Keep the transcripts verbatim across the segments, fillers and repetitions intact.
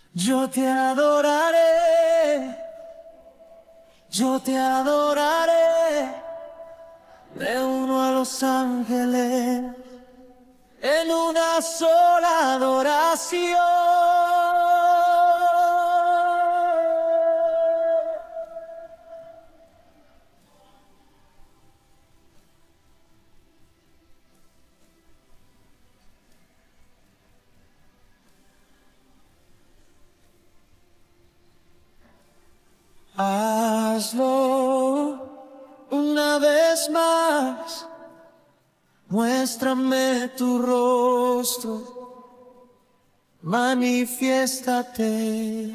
Yo te adoraré, yo te adoraré, me uno a los ángeles en una sola adoración. Hazlo una vez más, muéstrame tu rostro, manifiéstate.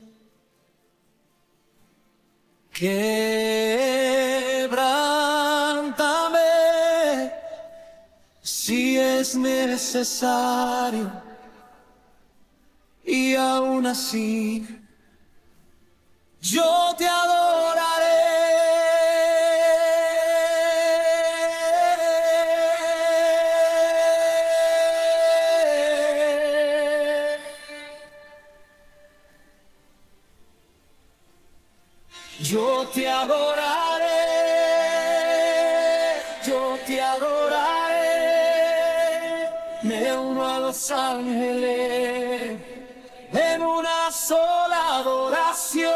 Quebrántame si es necesario, y aún así yo te adoraré. Yo te adoraré, yo te adoraré, me uno a los ángeles en una sola adoración.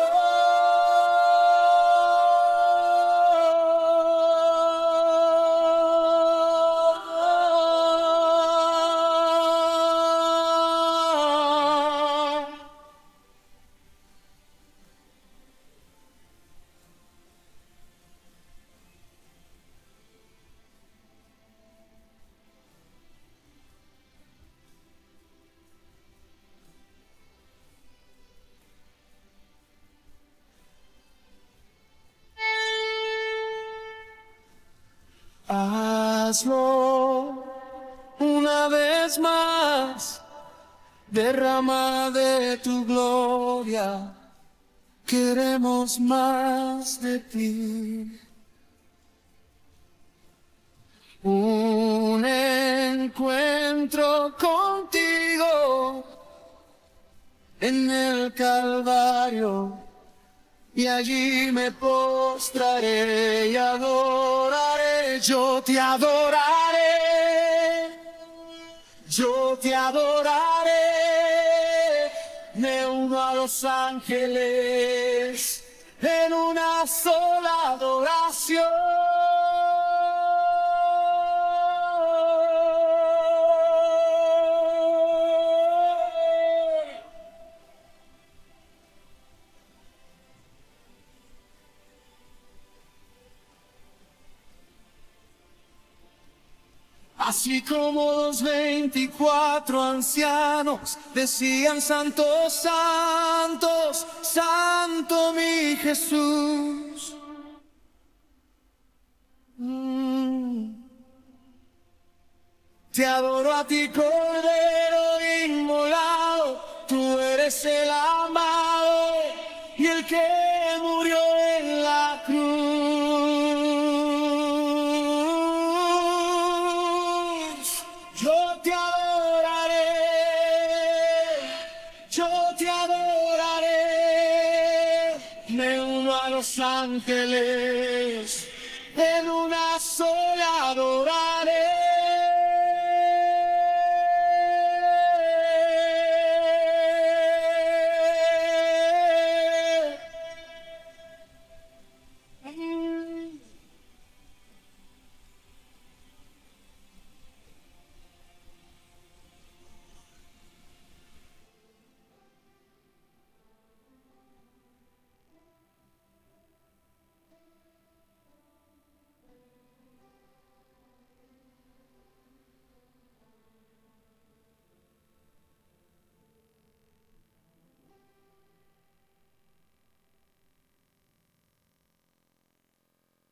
Hazlo una vez más, derrama de tu gloria, queremos más de ti. Un encuentro contigo en el Calvario, y allí me postraré y adoraré. Yo te adoraré, yo te adoraré, me uno a los ángeles en una sola adoración. Así como los veinticuatro ancianos decían: santos, santos, santo mi Jesús. Mm. Te adoro a ti, Cordero inmolado, tú eres el amado y el que murió en la cruz. Yo te adoraré, yo te adoraré, me uno a los ángeles en una sola adoraré.